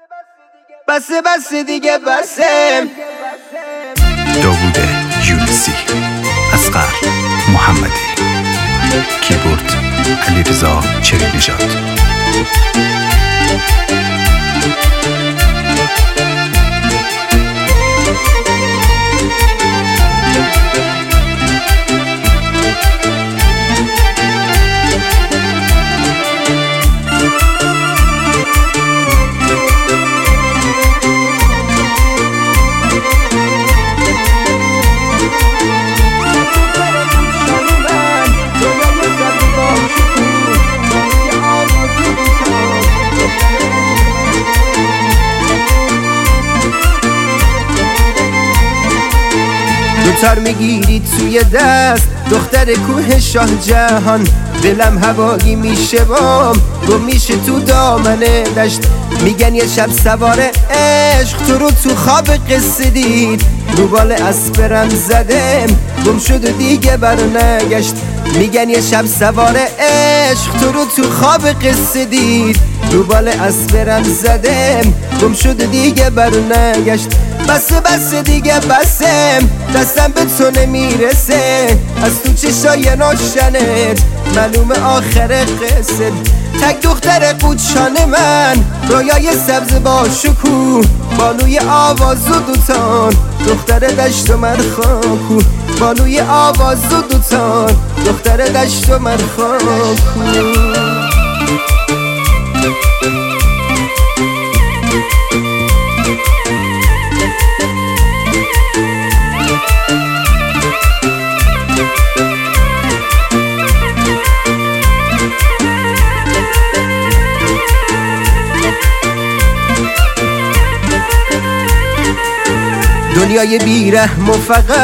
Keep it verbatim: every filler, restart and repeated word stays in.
بسه بسه دیگه بسه. داوود یونسی، اصغر محمدی، کیبورد علیرضا چریک‌نژاد. دوتر میگیری توی دست دختر کوه شاه جهان، دلم هوایی میشه بام گم میشه تو دامن دشت. میگن یه شب سوار عشق تو رو تو خواب قصه دید، رو بال اسبرم زدم گم شد و دیگه بر نگشت. میگن یه شب سوار عشق تو رو تو خواب قصه دید، رو بال اسبرم زدم گم شد و دیگه بر نگشت. بسه بسه دیگه بسه، دستم به تو نمیرسه، از تو چشای ناشنت معلومه آخر قصه. تک دختر قوچان من، رویای سبز با شکوه، بانوی آواز و دوتان دختر دشت و مرخاکو، بانوی آواز و دوتان دختر دشت و مرخاکو. دنیای بیرحم و فقط